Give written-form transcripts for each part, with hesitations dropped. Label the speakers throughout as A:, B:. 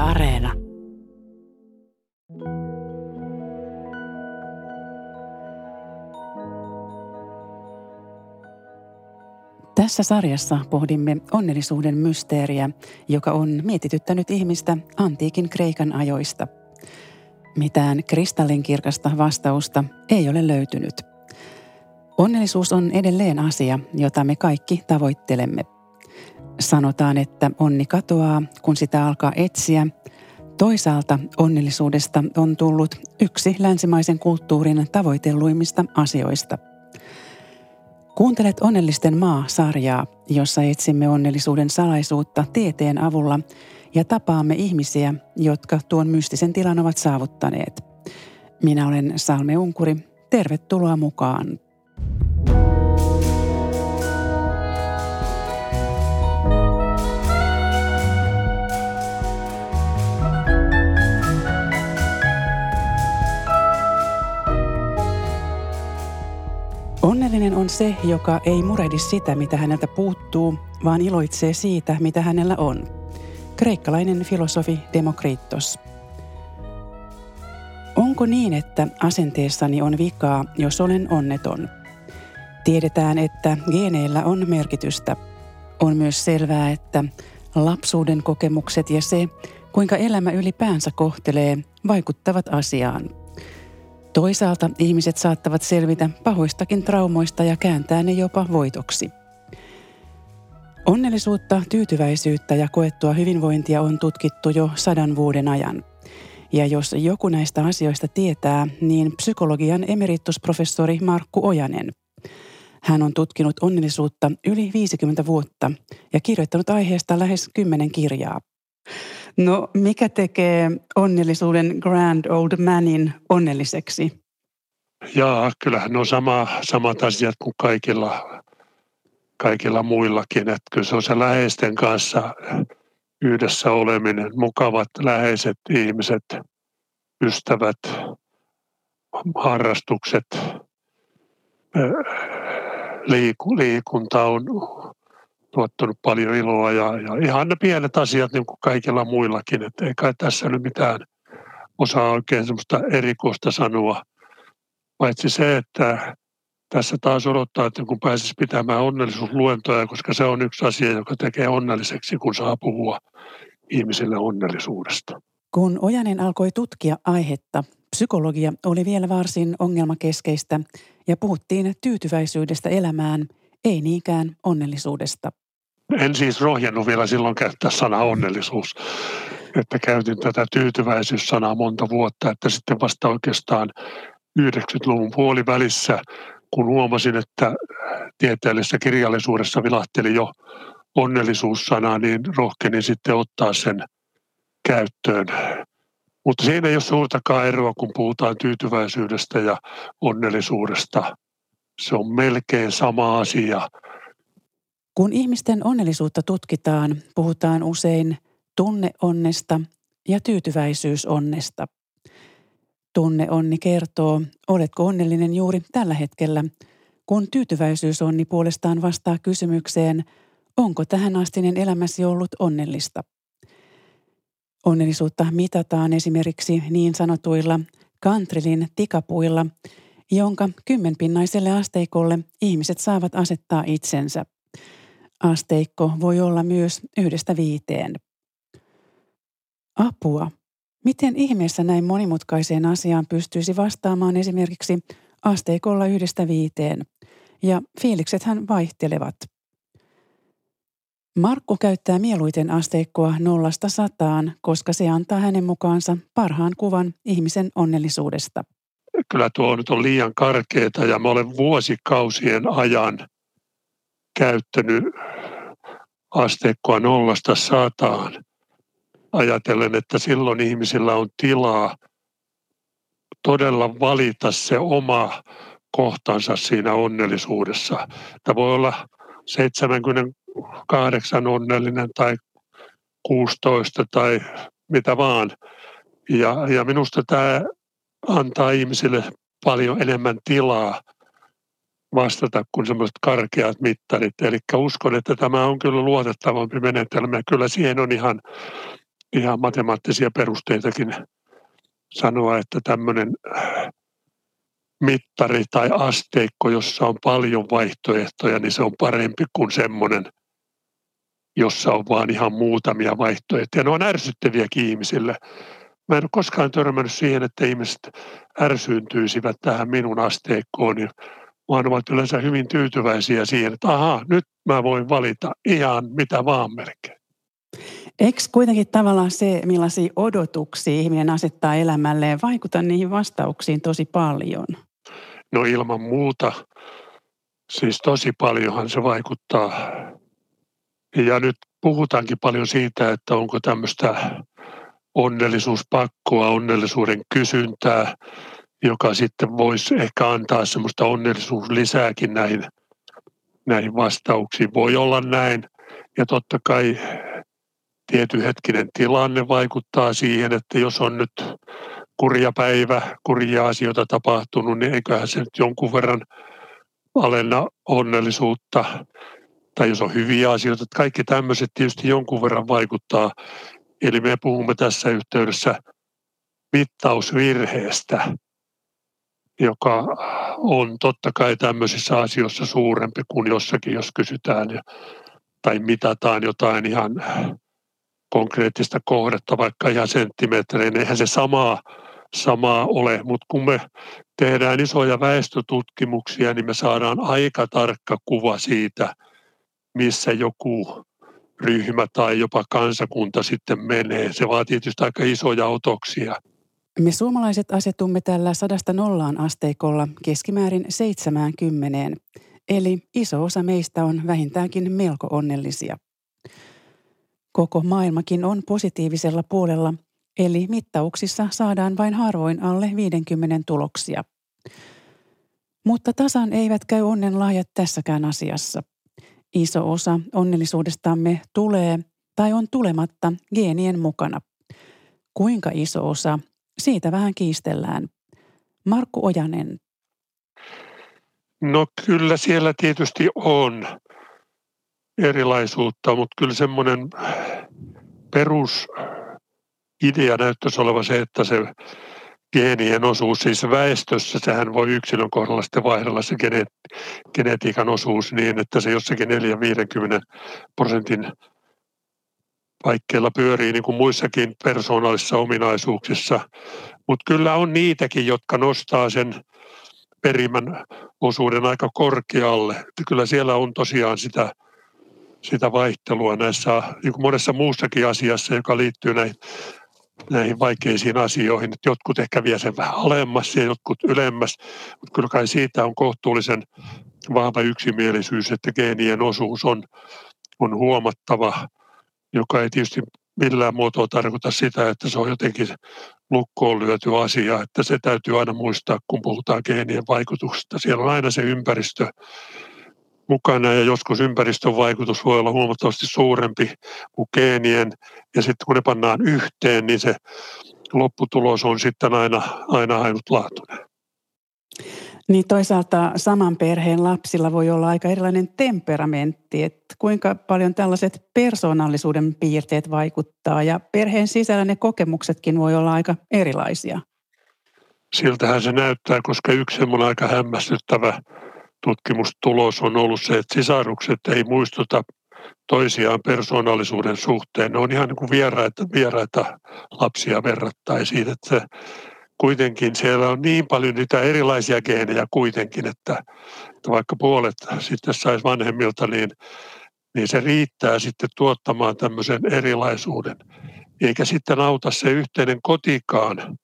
A: Areena. Tässä sarjassa pohdimme onnellisuuden mysteeriä, joka on mietityttänyt ihmistä antiikin Kreikan ajoista. Mitään kristallinkirkasta vastausta ei ole löytynyt. Onnellisuus on edelleen asia, jota me kaikki tavoittelemme. Sanotaan, että onni katoaa, kun sitä alkaa etsiä. Toisaalta onnellisuudesta on tullut yksi länsimaisen kulttuurin tavoitelluimmista asioista. Kuuntelet Onnellisten maa-sarjaa, jossa etsimme onnellisuuden salaisuutta tieteen avulla ja tapaamme ihmisiä, jotka tuon mystisen tilan ovat saavuttaneet. Minä olen Salme Unkuri. Tervetuloa mukaan. Onnellinen on se, joka ei murehdi sitä, mitä häneltä puuttuu, vaan iloitsee siitä, mitä hänellä on. Kreikkalainen filosofi Demokritos. Onko niin, että asenteessani on vikaa, jos olen onneton? Tiedetään, että geeneillä on merkitystä. On myös selvää, että lapsuuden kokemukset ja se, kuinka elämä ylipäänsä kohtelee, vaikuttavat asiaan. Toisaalta ihmiset saattavat selvitä pahoistakin traumoista ja kääntää ne jopa voitoksi. Onnellisuutta, tyytyväisyyttä ja koettua hyvinvointia on tutkittu jo 100 vuoden ajan. Ja jos joku näistä asioista tietää, niin psykologian emeritusprofessori Markku Ojanen. Hän on tutkinut onnellisuutta yli 50 vuotta ja kirjoittanut aiheesta lähes 10 kirjaa. No, mikä tekee onnellisuuden grand old manin onnelliseksi?
B: Kyllähän ne on samat asiat kuin kaikilla muillakin. Että kyllä se on se läheisten kanssa yhdessä oleminen, mukavat läheiset ihmiset, ystävät, harrastukset, liikunta on tuottanut paljon iloa ja ihan ne pienet asiat niin kuin kaikilla muillakin. Että ei kai tässä nyt mitään osaa oikein semmoista erikoista sanoa. Paitsi se, että tässä taas odottaa, että kun pääsisi pitämään onnellisuusluentoja, koska se on yksi asia, joka tekee onnelliseksi, kun saa puhua ihmisille onnellisuudesta.
A: Kun Ojanen alkoi tutkia aihetta, psykologia oli vielä varsin ongelmakeskeistä ja puhuttiin tyytyväisyydestä elämään, ei niinkään onnellisuudesta.
B: En siis rohjennut vielä silloin käyttää sanaa onnellisuus, että käytin tätä tyytyväisyyssanaa monta vuotta, että sitten vasta oikeastaan 90-luvun puolivälissä, kun huomasin, että tieteellisessä kirjallisuudessa vilahteli jo onnellisuussana, niin rohkenin sitten ottaa sen käyttöön. Mutta siinä ei ole suurtakaan eroa, kun puhutaan tyytyväisyydestä ja onnellisuudesta. Se on melkein sama asia.
A: Kun ihmisten onnellisuutta tutkitaan, puhutaan usein tunneonnesta ja tyytyväisyysonnesta. Tunneonni kertoo, oletko onnellinen juuri tällä hetkellä, kun tyytyväisyysonni puolestaan vastaa kysymykseen, onko tähänastinen elämäsi ollut onnellista. Onnellisuutta mitataan esimerkiksi niin sanotuilla Cantrilin tikapuilla, jonka 10-pinnaiselle asteikolle ihmiset saavat asettaa itsensä. Asteikko voi olla myös 1–5. Apua. Miten ihmeessä näin monimutkaiseen asiaan pystyisi vastaamaan esimerkiksi asteikolla 1–5? Ja fiiliksethän vaihtelevat. Markku käyttää mieluiten asteikkoa 0–100, koska se antaa hänen mukaansa parhaan kuvan ihmisen onnellisuudesta.
B: Kyllä tuo nyt on liian karkeata ja mä olen vuosikausien ajan käyttänyt asteikkoa 0–100 ajatellen, että silloin ihmisillä on tilaa todella valita se oma kohtansa siinä onnellisuudessa. Tämä voi olla 78 onnellinen tai 16 tai mitä vaan. Ja minusta tämä antaa ihmisille paljon enemmän tilaa vastata kuin sellaiset karkeat mittarit. Eli uskon, että tämä on kyllä luotettavampi menetelmä. Kyllä siihen on ihan ihan matemaattisia perusteitakin sanoa, että tämmöinen mittari tai asteikko, jossa on paljon vaihtoehtoja, niin se on parempi kuin semmoinen, jossa on vaan ihan muutamia vaihtoehtoja. Ne on ärsyttäviäkin ihmisille. Mä en ole koskaan törmännyt siihen, että ihmiset ärsyyntyisivät tähän minun asteikkoon, vaan ovat yleensä hyvin tyytyväisiä siihen, että ahaa, nyt mä voin valita ihan mitä vaan melkein.
A: Eikö kuitenkin tavallaan se, millaisia odotuksia ihminen asettaa elämälleen, vaikuta niihin vastauksiin tosi paljon?
B: No ilman muuta, siis tosi paljonhan se vaikuttaa. Ja nyt puhutaankin paljon siitä, että onko tämmöistä onnellisuuspakkoa, onnellisuuden kysyntää, joka sitten voisi ehkä antaa semmoista onnellisuuslisääkin näihin vastauksiin. Voi olla näin. Ja totta kai tietyn hetkinen tilanne vaikuttaa siihen, että jos on nyt kurja päivä, kurjia asioita tapahtunut, niin eiköhän se nyt jonkun verran alenna onnellisuutta. Tai jos on hyviä asioita, että kaikki tämmöiset tietysti jonkun verran vaikuttaa. Eli me puhumme tässä yhteydessä mittausvirheestä, joka on totta kai tämmöisissä asioissa suurempi kuin jossakin, jos kysytään tai mitataan jotain ihan konkreettista kohdetta, vaikka ihan senttimetrein. Eihän se samaa ole, mutta kun me tehdään isoja väestötutkimuksia, niin me saadaan aika tarkka kuva siitä, missä joku ryhmä tai jopa kansakunta sitten menee. Se vaatii tietysti aika isoja otoksia.
A: Me suomalaiset asetumme tällä 100–0 asteikolla keskimäärin 70, eli iso osa meistä on vähintäänkin melko onnellisia. Koko maailmakin on positiivisella puolella, eli mittauksissa saadaan vain harvoin alle 50 tuloksia. Mutta tasan eivät käy onnenlahjat tässäkään asiassa. Iso osa onnellisuudestamme tulee tai on tulematta geenien mukana. Kuinka iso osa? Siitä vähän kiistellään. Markku Ojanen.
B: No kyllä siellä tietysti on erilaisuutta, mutta kyllä semmoinen perusidea näyttäisi olevan se, että se geenien osuus, siis väestössä, sehän voi yksilön kohdalla sitten vaihdella se genetiikan osuus niin, että se jossakin 4–50% paikkeilla pyörii niin kuin muissakin persoonallisissa ominaisuuksissa. Mutta kyllä on niitäkin, jotka nostaa sen perimän osuuden aika korkealle. Että kyllä siellä on tosiaan sitä vaihtelua näissä, niin kuin monessa muussakin asiassa, joka liittyy näihin vaikeisiin asioihin. Että jotkut ehkä vie sen vähän alemmas ja jotkut ylemmäs, mutta kyllä kai siitä on kohtuullisen vahva yksimielisyys, että geenien osuus on huomattava, joka ei tietysti millään muotoa tarkoita sitä, että se on jotenkin lukkoon lyöty asia, että se täytyy aina muistaa, kun puhutaan geenien vaikutuksesta. Siellä on aina se ympäristö mukana ja joskus ympäristön vaikutus voi olla huomattavasti suurempi kuin geenien ja sitten kun ne pannaan yhteen, niin se lopputulos on sitten aina ainutlaatuinen.
A: Niin toisaalta saman perheen lapsilla voi olla aika erilainen temperamentti, että kuinka paljon tällaiset persoonallisuuden piirteet vaikuttaa ja perheen sisällä ne kokemuksetkin voi olla aika erilaisia.
B: Siltähän se näyttää, koska yksi semmoinen aika hämmästyttävä tutkimustulos on ollut se, että sisarukset ei muistuta toisiaan persoonallisuuden suhteen. Ne on ihan niin kuin vieraita lapsia verrattaisiin, että kuitenkin siellä on niin paljon niitä erilaisia geenejä kuitenkin, että vaikka puolet sitten saisi vanhemmilta, niin se riittää sitten tuottamaan tämmöisen erilaisuuden. Eikä sitten auta se yhteinen kotikaan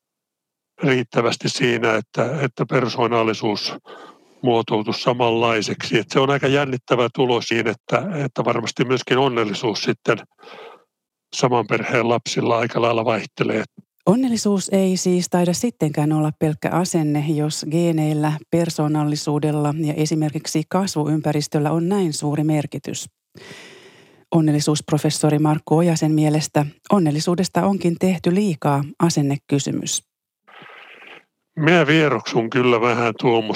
B: riittävästi siinä, että persoonallisuus muotoutuisi samanlaiseksi. Että se on aika jännittävä tulos siinä, että varmasti myöskin onnellisuus sitten saman perheen lapsilla aika lailla vaihtelee.
A: Onnellisuus ei siis taida sittenkään olla pelkkä asenne, jos geeneillä, persoonallisuudella ja esimerkiksi kasvuympäristöllä on näin suuri merkitys. Onnellisuusprofessori Markku Ojasen mielestä onnellisuudesta onkin tehty liikaa asennekysymys.
B: Minä vieroksun kyllä vähän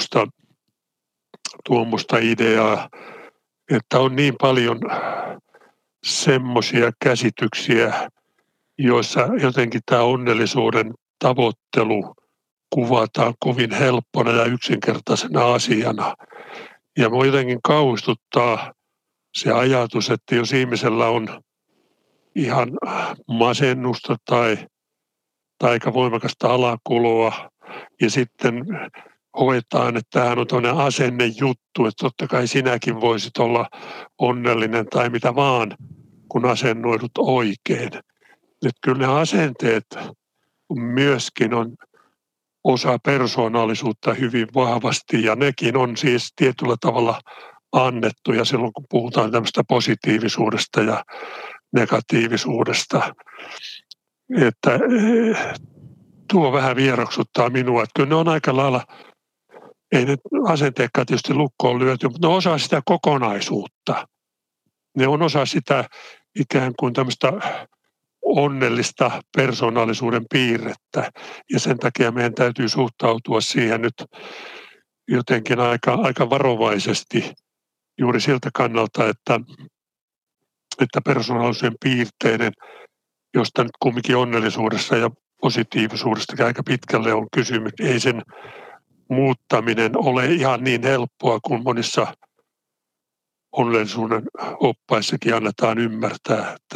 B: tuommoista ideaa, että on niin paljon semmoisia käsityksiä, joissa jotenkin tämä onnellisuuden tavoittelu kuvataan kovin helppona ja yksinkertaisena asiana. Ja minua jotenkin kauhistuttaa se ajatus, että jos ihmisellä on ihan masennusta tai aika voimakasta alakuloa ja sitten hoetaan, että tämähän on toinen asennejuttu, että totta kai sinäkin voisit olla onnellinen tai mitä vaan, kun asennoidut oikein. Että kyllä ne asenteet myöskin on osa persoonallisuutta hyvin vahvasti ja nekin on siis tietyllä tavalla annettuja silloin, kun puhutaan tämmöistä positiivisuudesta ja negatiivisuudesta. Että tuo vähän vieroksuttaa minua. Että kyllä ne on aika lailla, ei ne asenteekkaan tietysti lukkoon lyöty, mutta ne on osa sitä kokonaisuutta. Ne on osa sitä ikään kuin tämmöistä onnellista persoonallisuuden piirrettä. Ja sen takia meidän täytyy suhtautua siihen nyt jotenkin aika varovaisesti juuri siltä kannalta, että persoonallisuuden piirteiden, josta nyt kumminkin onnellisuudessa ja positiivisuudesta aika pitkälle on kysymys, ei sen muuttaminen ole ihan niin helppoa kuin monissa onnellisuuden oppaissakin annetaan ymmärtää, että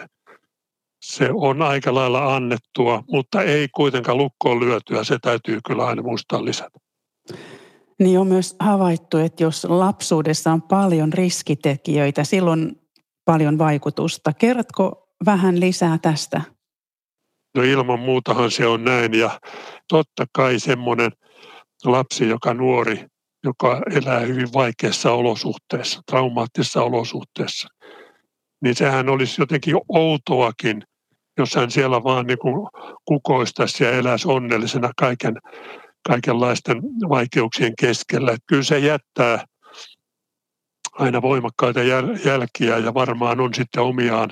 B: se on aika lailla annettua, mutta ei kuitenkaan lukkoon lyötyä, se täytyy kyllä aina muistaa lisätä.
A: Niin on myös havaittu, että jos lapsuudessa on paljon riskitekijöitä, silloin paljon vaikutusta. Kerrotko vähän lisää tästä?
B: No ilman muutahan se on näin ja totta kai semmoinen lapsi, nuori, joka elää hyvin vaikeissa olosuhteissa, traumaattisissa olosuhteissa, niin sehän olisi jotenkin outoakin, jos hän siellä vaan niin kuin kukoistaisi ja eläisi onnellisena kaikenlaisten vaikeuksien keskellä. Että kyllä se jättää aina voimakkaita jälkiä ja varmaan on sitten omiaan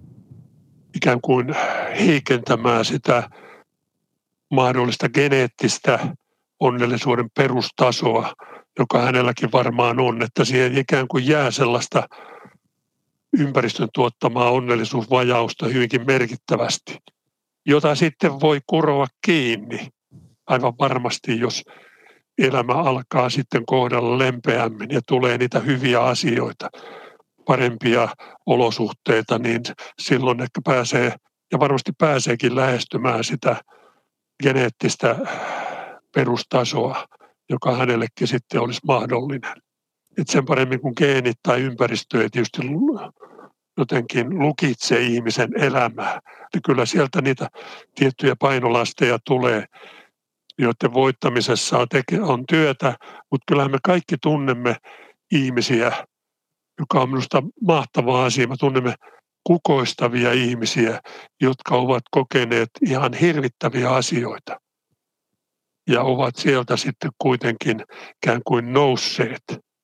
B: ikään kuin heikentämään sitä mahdollista geneettistä onnellisuuden perustasoa, joka hänelläkin varmaan on, että siihen ikään kuin jää sellaista ympäristön tuottamaa onnellisuusvajausta hyvinkin merkittävästi, jota sitten voi kuroa kiinni aivan varmasti, jos elämä alkaa sitten kohdalla lempeämmin ja tulee niitä hyviä asioita, parempia olosuhteita, niin silloin ehkä pääsee, ja varmasti pääseekin lähestymään sitä geneettistä perustasoa, joka hänellekin sitten olisi mahdollinen. Et sen paremmin kuin geenit tai ympäristö ei tietysti jotenkin lukitse ihmisen elämää. Niin kyllä sieltä niitä tiettyjä painolasteja tulee, joiden voittamisessa on työtä, mutta kyllähän me kaikki tunnemme ihmisiä, joka on minusta mahtava asia. Me tunnemme kukoistavia ihmisiä, jotka ovat kokeneet ihan hirvittäviä asioita ja ovat sieltä sitten kuitenkin ikään kuin nousseet.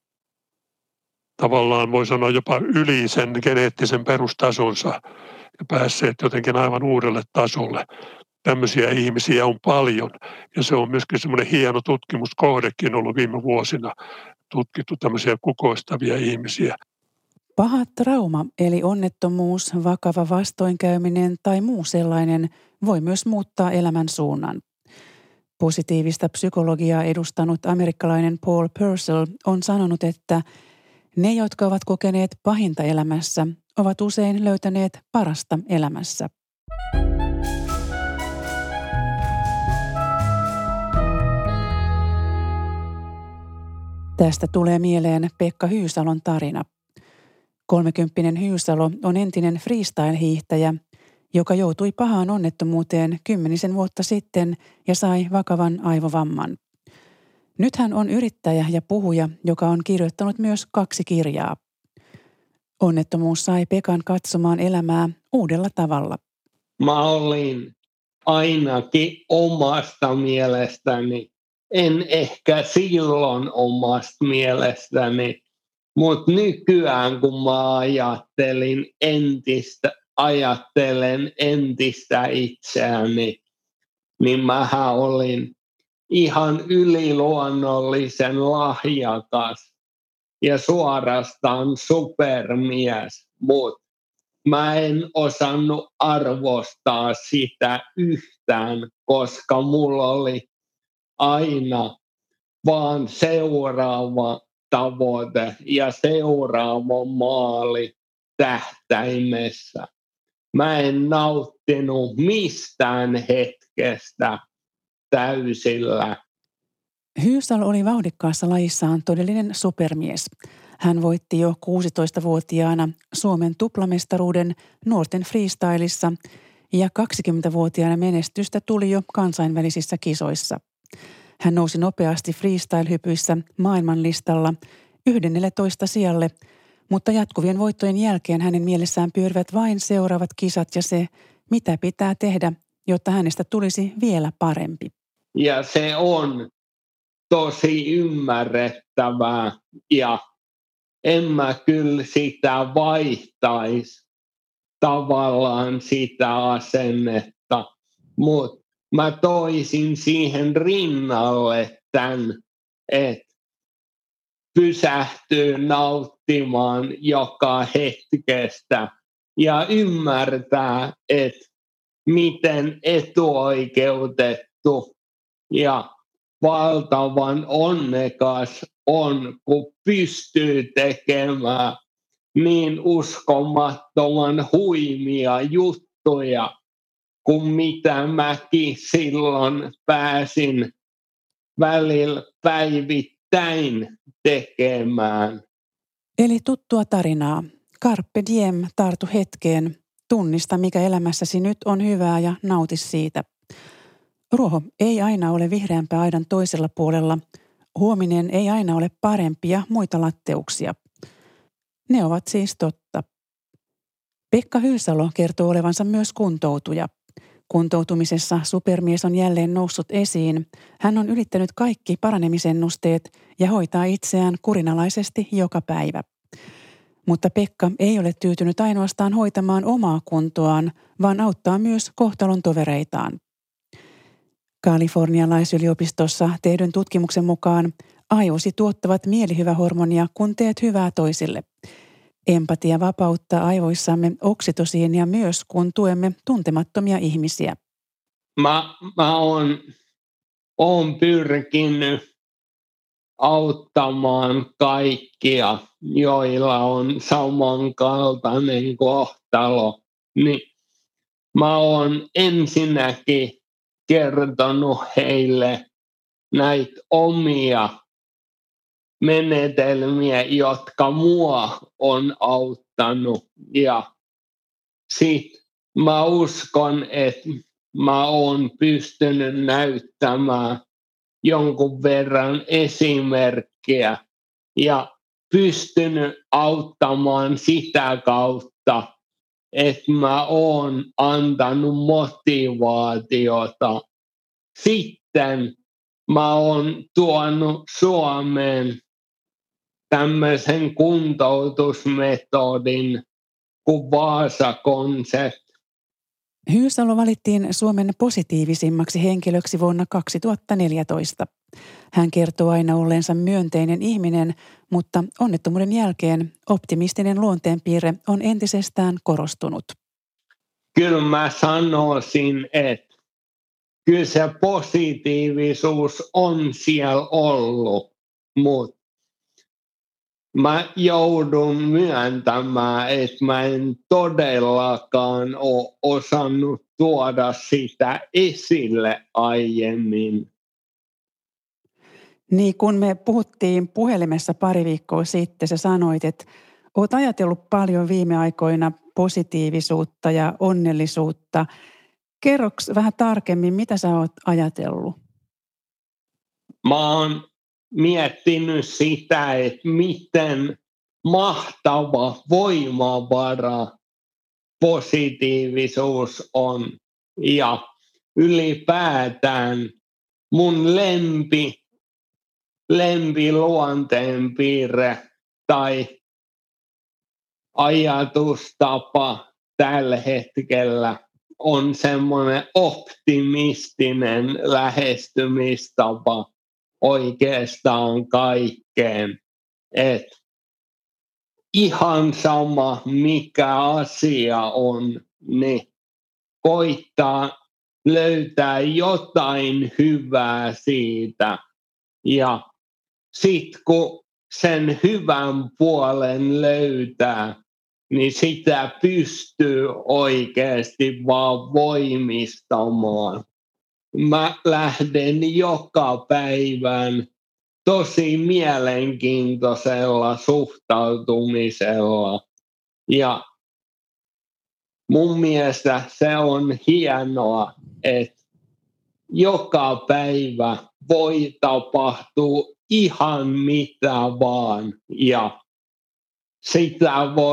B: Tavallaan voi sanoa jopa yli sen geneettisen perustasonsa ja päässeet jotenkin aivan uudelle tasolle. Tämmöisiä ihmisiä on paljon ja se on myöskin semmoinen hieno tutkimuskohdekin ollut viime vuosina tutkittu tämmöisiä kukoistavia ihmisiä.
A: Paha trauma eli onnettomuus, vakava vastoinkäyminen tai muu sellainen voi myös muuttaa elämän suunnan. Positiivista psykologiaa edustanut amerikkalainen Paul Purcell on sanonut, että ne, jotka ovat kokeneet pahinta elämässä, ovat usein löytäneet parasta elämässä. Tästä tulee mieleen Pekka Hyysalon tarina. 30-vuotias Hyysalo on entinen freestyle-hiihtäjä, joka joutui pahaan onnettomuuteen 10 vuotta sitten ja sai vakavan aivovamman. Nyt hän on yrittäjä ja puhuja, joka on kirjoittanut myös 2 kirjaa. Onnettomuus sai Pekan katsomaan elämää uudella tavalla.
C: Mä olin ainakin omasta mielestäni, en ehkä silloin omasta mielestäni, mutta nykyään kun mä ajattelen entistä itseäni, niin mähän olin ihan yliluonnollisen lahjakas ja suorastaan supermies, mutta mä en osannut arvostaa sitä yhtään, koska mulla oli aina vaan seuraava tavoite ja seuraava maali tähtäimessä. Mä en nauttinut mistään hetkestä täysillä.
A: Hyysal oli vauhdikkaassa lajissaan todellinen supermies. Hän voitti jo 16-vuotiaana Suomen tuplamestaruuden nuorten freestylissa ja 20-vuotiaana menestystä tuli jo kansainvälisissä kisoissa. Hän nousi nopeasti freestyle-hypyissä maailmanlistalla 11 sijalle, mutta jatkuvien voittojen jälkeen hänen mielessään pyörivät vain seuraavat kisat ja se, mitä pitää tehdä, jotta hänestä tulisi vielä parempi.
C: Ja se on tosi ymmärrettävää ja en mä kyllä sitä vaihtaisi tavallaan sitä asennetta, mutta mä toisin siihen rinnalle tämän, että pysähtyy nauttimaan joka hetkestä ja ymmärtää, että miten etuoikeutettu ja valtavan onnekas on, kun pystyy tekemään niin uskomattoman huimia juttuja, kuin mitä mäkin silloin pääsin välillä päivittäin tekemään.
A: Eli tuttua tarinaa. Carpe diem, tartu hetkeen. Tunnista, mikä elämässäsi nyt on hyvää ja nauti siitä. Ruoho ei aina ole vihreämpää aidan toisella puolella. Huominen ei aina ole parempi ja muita latteuksia. Ne ovat siis totta. Pekka Hyysalo kertoo olevansa myös kuntoutuja. Kuntoutumisessa supermies on jälleen noussut esiin. Hän on ylittänyt kaikki paranemisennusteet ja hoitaa itseään kurinalaisesti joka päivä. Mutta Pekka ei ole tyytynyt ainoastaan hoitamaan omaa kuntoaan, vaan auttaa myös kohtalon tovereitaan. Kalifornialaisyliopistossa tehdyn tutkimuksen mukaan aivosi tuottavat mielihyvähormonia, kun teet hyvää toisille. Empatia vapauttaa aivoissamme oksitosiinia myös, kun tuemme tuntemattomia ihmisiä.
C: Mä oon pyrkinyt auttamaan kaikkia, joilla on samankaltainen kohtalo. Niin mä oon ensinnäkin kertonut heille näitä omia menetelmiä, jotka mua on auttanut. Ja sit mä uskon, että mä oon pystynyt näyttämään jonkun verran esimerkkiä ja pystynyt auttamaan sitä kautta, että mä oon antanut motivaatiota. Sitten mä oon tuonut Suomeen tämmöisen kuntoutusmetodin kuin Vaasa-konsept.
A: Hyysalo valittiin Suomen positiivisimmaksi henkilöksi vuonna 2014. Hän kertoo aina olleensa myönteinen ihminen, mutta onnettomuuden jälkeen optimistinen luonteenpiirre on entisestään korostunut.
C: Kyllä mä sanoisin, että kyllä se positiivisuus on siellä ollut, mutta mä joudun myöntämään, että mä en todellakaan ole osannut tuoda sitä esille aiemmin.
A: Niin kun me puhuttiin puhelimessa pari viikkoa sitten, sä sanoit, että oot ajatellut paljon viime aikoina positiivisuutta ja onnellisuutta. Kerroks vähän tarkemmin, mitä sä oot ajatellut?
C: Mä oon miettinyt sitä, että miten mahtava voimavara positiivisuus on. Ja ylipäätään mun lempiluonteenpiirre tai ajatustapa tällä hetkellä on semmoinen optimistinen lähestymistapa oikeastaan kaikkeen. Et ihan sama mikä asia on, niin koittaa löytää jotain hyvää siitä. Ja sitten kun sen hyvän puolen löytää, niin sitä pystyy oikeasti vaan voimistamaan. Mä lähden joka päivän tosi mielenkiintoisella suhtautumisella. Ja mun mielestä se on hienoa, että joka päivä voi tapahtua ihan mitä vaan. Ja sitä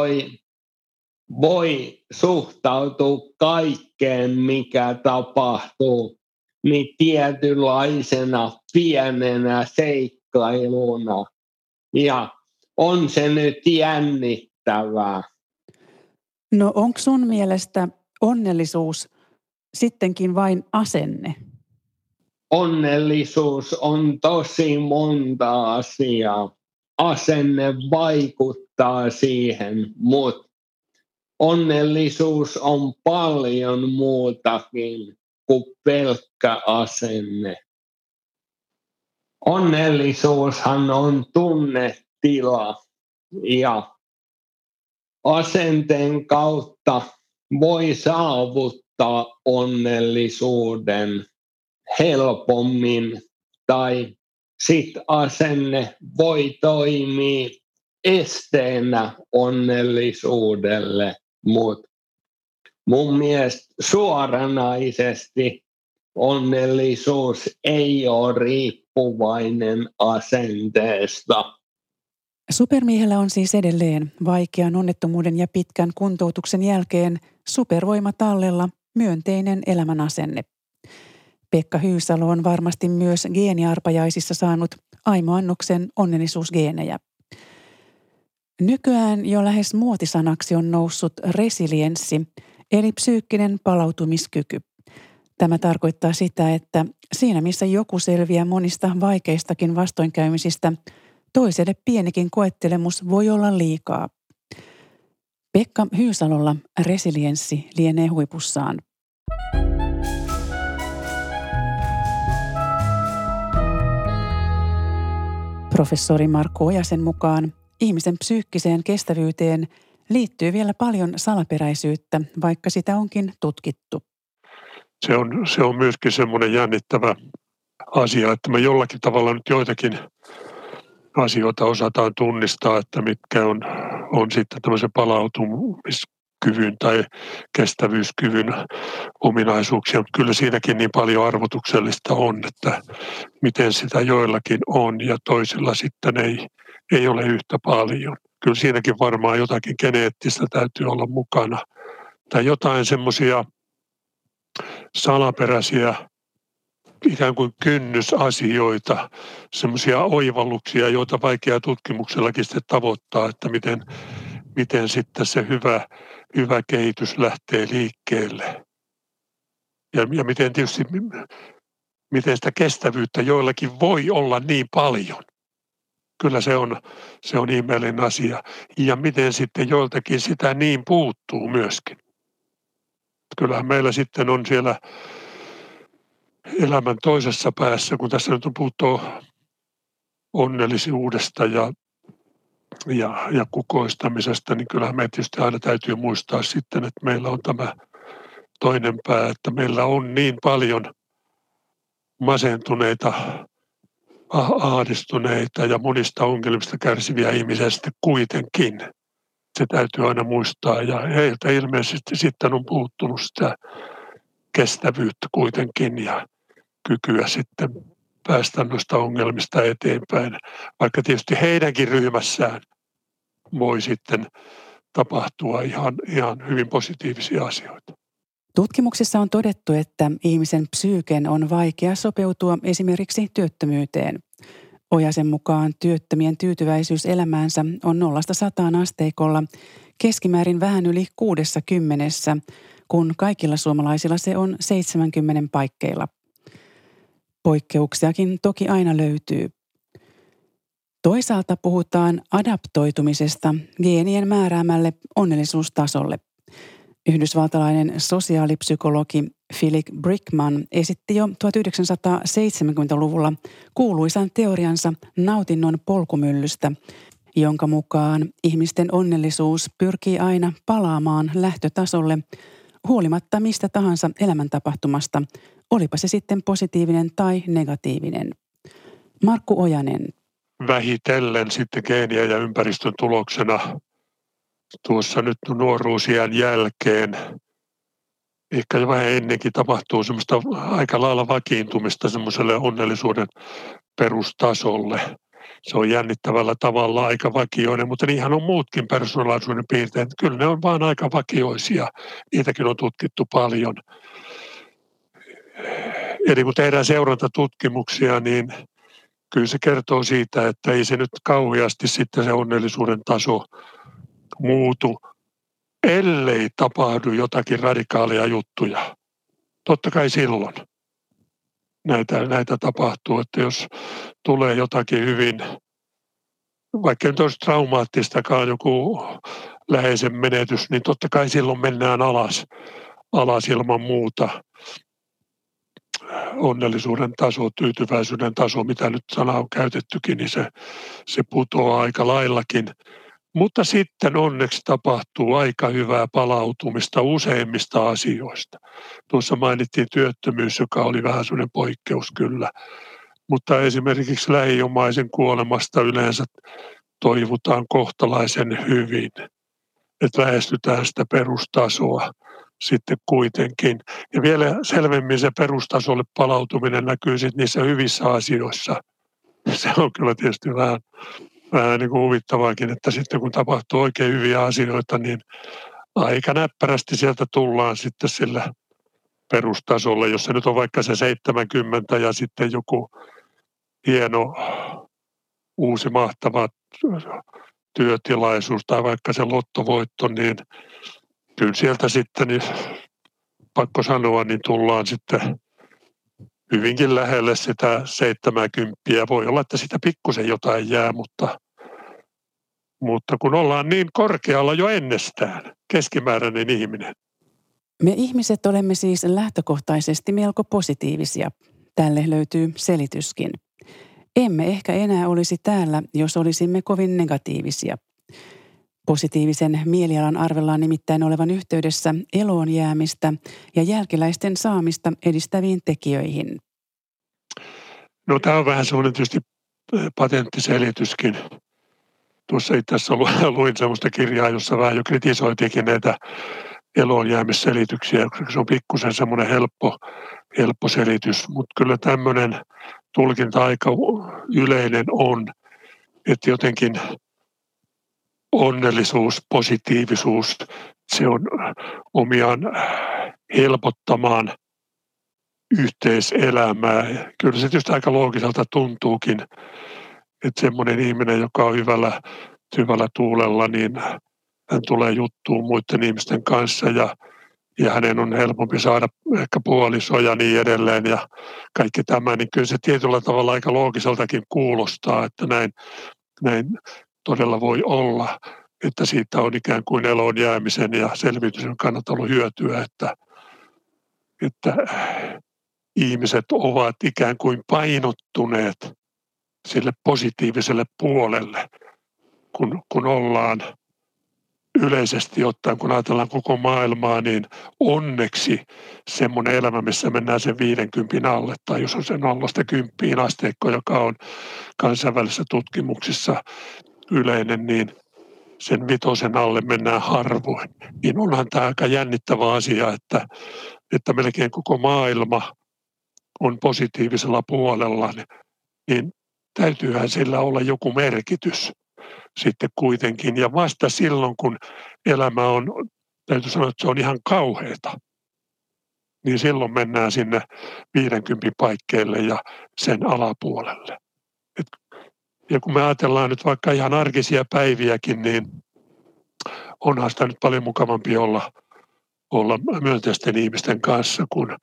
C: voi suhtautua kaikkeen, mikä tapahtuu, niin tietynlaisena pienenä seikkailuna. Ja on se nyt jännittävää.
A: No onko sun mielestä onnellisuus sittenkin vain asenne?
C: Onnellisuus on tosi monta asiaa. Asenne vaikuttaa siihen, mutta onnellisuus on paljon muutakin kuin pelkkä asenne. Onnellisuushan on tunnetila ja asenteen kautta voi saavuttaa onnellisuuden helpommin tai sitten asenne voi toimia esteenä onnellisuudelle, mutta mun mielestä suoranaisesti onnellisuus ei ole riippuvainen asenteesta.
A: Supermiehellä on siis edelleen vaikean onnettomuuden ja pitkän kuntoutuksen jälkeen supervoima tallella myönteinen elämänasenne. Pekka Hyysalo on varmasti myös geeniarpajaisissa saanut aimoannoksen onnellisuusgeenejä. Nykyään jo lähes muotisanaksi on noussut resilienssi, eli psyykkinen palautumiskyky. Tämä tarkoittaa sitä, että siinä missä joku selviää monista vaikeistakin vastoinkäymisistä, toiselle pienikin koettelemus voi olla liikaa. Pekka Hyysalolla resilienssi lienee huipussaan. Professori Markku Ojasen mukaan ihmisen psyykkiseen kestävyyteen liittyy vielä paljon salaperäisyyttä, vaikka sitä onkin tutkittu.
B: Se on myöskin semmoinen jännittävä asia, että me jollakin tavalla nyt joitakin asioita osataan tunnistaa, että mitkä on sitten tämmöisen palautumiskyvyn tai kestävyyskyvyn ominaisuuksia, mutta kyllä siinäkin niin paljon arvotuksellista on, että miten sitä joillakin on ja toisilla sitten ei ole yhtä paljon. Kyllä siinäkin varmaan jotakin geneettistä täytyy olla mukana tai jotain semmoisia salaperäisiä ikään kuin kynnysasioita, semmoisia oivalluksia, joita vaikea tutkimuksellakin sitten tavoittaa, että miten sitten se hyvä kehitys lähtee liikkeelle. Ja miten sitä kestävyyttä joillakin voi olla niin paljon. Kyllä se on ihmeellinen asia. Ja miten sitten joiltakin sitä niin puuttuu myöskin. Kyllähän meillä sitten on siellä elämän toisessa päässä, kun tässä nyt on puhuttu onnellisuudesta ja kukoistamisesta, niin kyllähän me tietysti aina täytyy muistaa sitten, että meillä on tämä toinen pää, että meillä on niin paljon masentuneita, ahdistuneita ja monista ongelmista kärsiviä ihmisiä sitten kuitenkin. Se täytyy aina muistaa ja heiltä ilmeisesti sitten on puuttunut sitä kestävyyttä kuitenkin ja kykyä sitten päästä noista ongelmista eteenpäin, vaikka tietysti heidänkin ryhmässään voi sitten tapahtua ihan hyvin positiivisia asioita.
A: Tutkimuksissa on todettu, että ihmisen psyyken on vaikea sopeutua esimerkiksi työttömyyteen. Ojasen mukaan työttömien tyytyväisyys elämäänsä on 0–100 asteikolla keskimäärin vähän yli 60, kun kaikilla suomalaisilla se on 70 paikkeilla. Poikkeuksiakin toki aina löytyy. Toisaalta puhutaan adaptoitumisesta geenien määräämälle onnellisuustasolle. Yhdysvaltalainen sosiaalipsykologi Philip Brickman esitti jo 1970-luvulla kuuluisan teoriansa nautinnon polkumyllystä, jonka mukaan ihmisten onnellisuus pyrkii aina palaamaan lähtötasolle huolimatta mistä tahansa elämäntapahtumasta, olipa se sitten positiivinen tai negatiivinen. Markku Ojanen.
B: Vähitellen sitten geenien ja ympäristön tuloksena tuossa nyt nuoruusiän jälkeen, ehkä jo vähän ennenkin tapahtuu semmoista aika lailla vakiintumista semmoiselle onnellisuuden perustasolle. Se on jännittävällä tavalla aika vakioinen, mutta niinhän on muutkin persoonallisuuden piirteet. Kyllä ne on vaan aika vakioisia. Niitäkin on tutkittu paljon. Eli kun tehdään seurantatutkimuksia, niin kyllä se kertoo siitä, että ei se nyt kauheasti sitten se onnellisuuden taso muutu, ellei tapahdu jotakin radikaalia juttuja. Totta kai silloin näitä tapahtuu, että jos tulee jotakin hyvin, vaikka nyt olisi traumaattistakaan joku läheisen menetys, niin totta kai silloin mennään alas ilman muuta. Onnellisuuden taso, tyytyväisyyden taso, mitä nyt sana on käytettykin, niin se putoaa aika laillakin. Mutta sitten onneksi tapahtuu aika hyvää palautumista useimmista asioista. Tuossa mainittiin työttömyys, joka oli vähän sellainen poikkeus kyllä. Mutta esimerkiksi lähiomaisen kuolemasta yleensä toivotaan kohtalaisen hyvin. Että lähestytään sitä perustasoa sitten kuitenkin. Ja vielä selvemmin se perustasolle palautuminen näkyy sitten niissä hyvissä asioissa. Se on kyllä tietysti vähän niin kuin huvittavaakin, että sitten kun tapahtuu oikein hyviä asioita, niin aika näppärästi sieltä tullaan sitten sillä perustasolle, jos se nyt on vaikka se 70 ja sitten joku hieno uusi mahtava työtilaisuus tai vaikka se lottovoitto, niin kyllä sieltä sitten, niin pakko sanoa, niin tullaan sitten hyvinkin lähelle sitä 70. Voi olla, että sitä pikkusen jotain jää, mutta kun ollaan niin korkealla jo ennestään, keskimääräinen ihminen.
A: Me ihmiset olemme siis lähtökohtaisesti melko positiivisia. Tälle löytyy selityskin. Emme ehkä enää olisi täällä, jos olisimme kovin negatiivisia. Positiivisen mielialan arvellaan nimittäin olevan yhteydessä eloon jäämistä ja jälkeläisten saamista edistäviin tekijöihin.
B: No tämä on vähän semmoinen tietysti patenttiselityskin. Tuossa itse asiassa luin semmoista kirjaa, jossa vähän jo kritisoitiinkin näitä eloon jäämisselityksiä. Se on pikkusen semmoinen helppo selitys, mutta kyllä tämmöinen tulkinta aika yleinen on, että jotenkin onnellisuus, positiivisuus, se on omiaan helpottamaan yhteiselämää. Kyllä se tietysti aika loogiselta tuntuukin, että semmoinen ihminen, joka on hyvällä tuulella, niin hän tulee juttuun muiden ihmisten kanssa ja hänen on helpompi saada ehkä puoliso ja niin edelleen ja kaikki tämä, niin kyllä se tietyllä tavalla aika loogiseltakin kuulostaa, että näin todella voi olla, että siitä on ikään kuin eloon jäämisen ja selviytymisen kannalta ollut hyötyä, että ihmiset ovat ikään kuin painottuneet sille positiiviselle puolelle, kun ollaan yleisesti ottaen, kun ajatellaan koko maailmaa, niin onneksi semmoinen elämä, missä mennään sen 50 alle, tai jos on se 0–10 asteikko, joka on kansainvälisissä tutkimuksissa yleinen, niin sen 5 alle mennään harvoin. Niin onhan tämä aika jännittävä asia, että melkein koko maailma on positiivisella puolella, niin täytyyhän sillä olla joku merkitys sitten kuitenkin. Ja vasta silloin, kun elämä on, täytyy sanoa, että se on ihan kauheata, niin silloin mennään sinne 50 paikkeille ja sen alapuolelle. Ja kun me ajatellaan nyt vaikka ihan arkisia päiviäkin, niin onhan sitä nyt paljon mukavampi olla myönteisten ihmisten kanssa kuin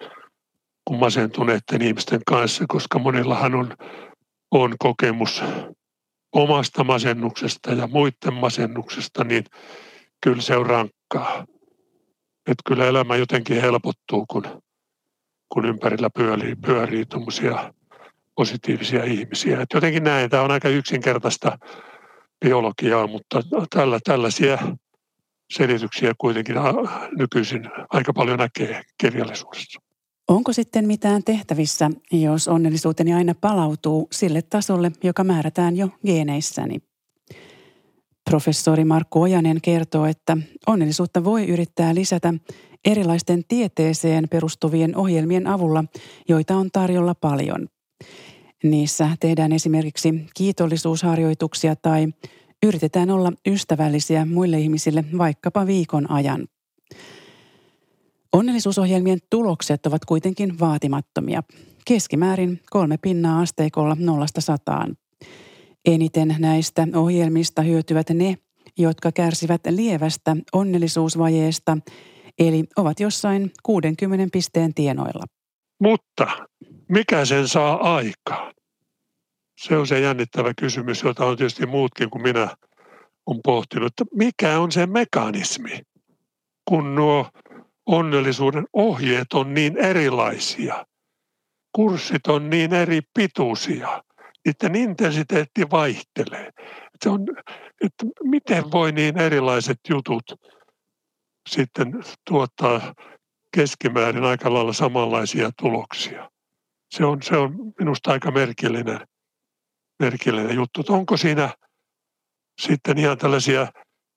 B: masentuneiden ihmisten kanssa, koska monillahan on kokemus omasta masennuksesta ja muiden masennuksesta, niin kyllä se on rankkaa. Että kyllä elämä jotenkin helpottuu, kun ympärillä pyörii tuommoisia positiivisia ihmisiä. Et jotenkin näin, tämä on aika yksinkertaista biologiaa, mutta tällaisia selityksiä kuitenkin nykyisin aika paljon näkee kirjallisuudessa.
A: Onko sitten mitään tehtävissä, jos onnellisuuteni aina palautuu sille tasolle, joka määrätään jo geeneissäni? Professori Markku Ojanen kertoo, että onnellisuutta voi yrittää lisätä erilaisten tieteeseen perustuvien ohjelmien avulla, joita on tarjolla paljon. Niissä tehdään esimerkiksi kiitollisuusharjoituksia tai yritetään olla ystävällisiä muille ihmisille vaikkapa viikon ajan. Onnellisuusohjelmien tulokset ovat kuitenkin vaatimattomia. Keskimäärin 3 pinnaa asteikolla 0–100. Eniten näistä ohjelmista hyötyvät ne, jotka kärsivät lievästä onnellisuusvajeesta, eli ovat jossain 60 pisteen tienoilla.
B: Mutta mikä sen saa aikaan? Se on se jännittävä kysymys, jota on tietysti muutkin kuin minä on pohtinut, että mikä on se mekanismi, kun nuo onnellisuuden ohjeet on niin erilaisia, kurssit on niin eri pituisia, niiden intensiteetti vaihtelee. Että miten voi niin erilaiset jutut sitten tuottaa keskimäärin aika lailla samanlaisia tuloksia. Se on minusta aika merkillinen juttu. Onko siinä sitten ihan tällaisia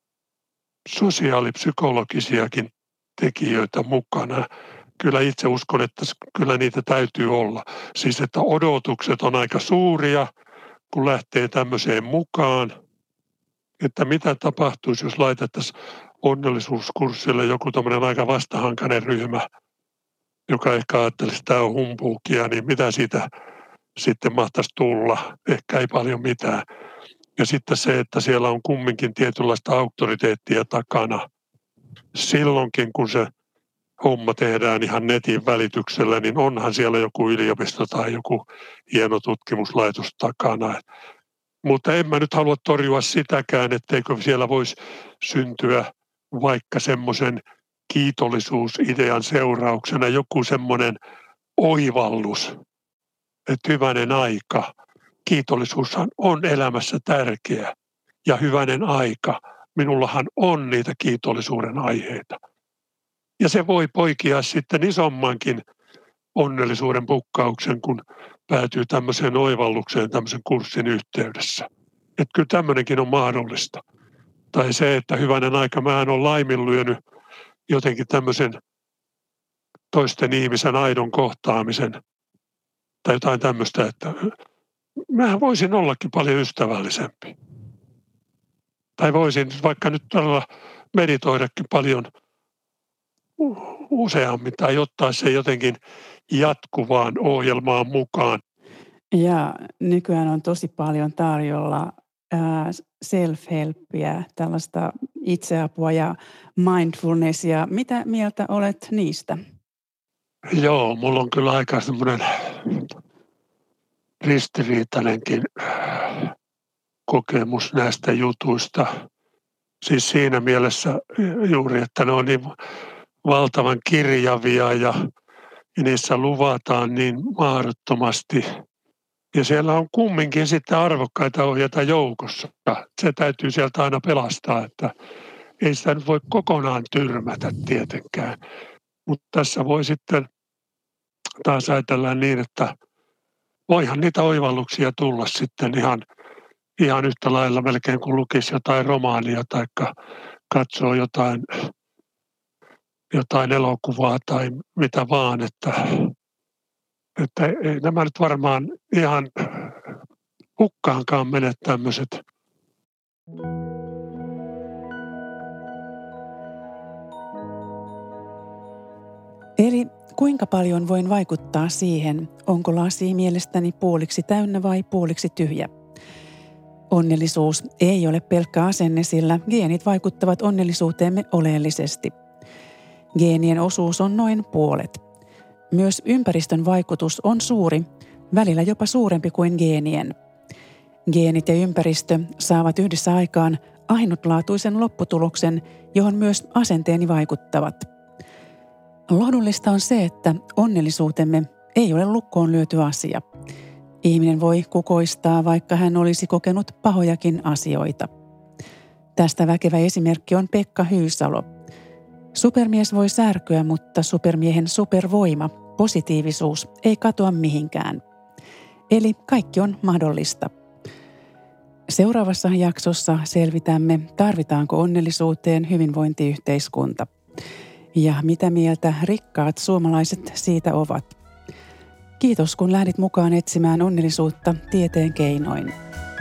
B: sosiaalipsykologisiakin tekijöitä mukana? Kyllä itse uskon, että kyllä niitä täytyy olla. Siis että odotukset on aika suuria, kun lähtee tämmöiseen mukaan. Että mitä tapahtuisi, jos laitettaisiin onnellisuuskurssille joku tämmöinen aika vastahankainen ryhmä, joka ehkä ajattelisi, että tämä on humpuukia, niin mitä siitä sitten mahtaisi tulla? Ehkä ei paljon mitään. Ja sitten se, että siellä on kumminkin tietynlaista auktoriteettia takana. Silloinkin, kun se homma tehdään ihan netin välityksellä, niin onhan siellä joku yliopisto tai joku hieno tutkimuslaitos takana. Mutta en mä nyt halua torjua sitäkään, etteikö siellä voisi syntyä vaikka semmoisen kiitollisuusidean seurauksena joku semmoinen oivallus, että hyvänen aika. Kiitollisuushan on elämässä tärkeä ja hyvänen aika. Minullahan on niitä kiitollisuuden aiheita. Ja se voi poikia sitten isommankin onnellisuuden pukkauksen, kun päätyy tämmöiseen oivallukseen tämmöisen kurssin yhteydessä. Että kyllä tämmöinenkin on mahdollista. Tai se, että hyvänen aika, mähän on laiminlyönyt jotenkin tämmöisen toisten ihmisen aidon kohtaamisen tai jotain tämmöistä, että mähän voisin ollakin paljon ystävällisempi. Tai voisin vaikka nyt todella meditoidakin paljon useammin tai ottaa se jotenkin jatkuvaan ohjelmaan mukaan.
A: Ja nykyään on tosi paljon tarjolla self-helppiä, tällaista itseapua ja mindfulnessia. Mitä mieltä olet niistä?
B: Joo, mulla on kyllä aika semmoinen ristiriitainenkin kokemus näistä jutuista. Siis siinä mielessä juuri, että ne on niin valtavan kirjavia ja niissä luvataan niin mahdottomasti. Ja siellä on kumminkin sitten arvokkaita ohjeita joukossa. Se täytyy sieltä aina pelastaa, että ei sitä nyt voi kokonaan tyrmätä tietenkään. Mutta tässä voi sitten taas ajatella niin, että voihan niitä oivalluksia tulla sitten ihan yhtä lailla melkein kuin lukisi jotain romaania tai katsoo jotain elokuvaa tai mitä vaan, että ei nämä nyt varmaan ihan hukkaankaan mene tämmöiset.
A: Eli kuinka paljon voin vaikuttaa siihen, onko lasi mielestäni puoliksi täynnä vai puoliksi tyhjä? Onnellisuus ei ole pelkkä asenne, sillä geenit vaikuttavat onnellisuuteemme oleellisesti. Geenien osuus on noin puolet. Myös ympäristön vaikutus on suuri, välillä jopa suurempi kuin geenien. Geenit ja ympäristö saavat yhdessä aikaan ainutlaatuisen lopputuloksen, johon myös asenteeni vaikuttavat. Lohdullista on se, että onnellisuutemme ei ole lukkoon lyöty asia. Ihminen voi kukoistaa, vaikka hän olisi kokenut pahojakin asioita. Tästä väkevä esimerkki on Pekka Hyysalo. Supermies voi särkyä, mutta supermiehen supervoima, positiivisuus, ei katoa mihinkään. Eli kaikki on mahdollista. Seuraavassa jaksossa selvitämme, tarvitaanko onnellisuuteen hyvinvointiyhteiskunta. Ja mitä mieltä rikkaat suomalaiset siitä ovat. Kiitos, kun lähdit mukaan etsimään onnellisuutta tieteen keinoin.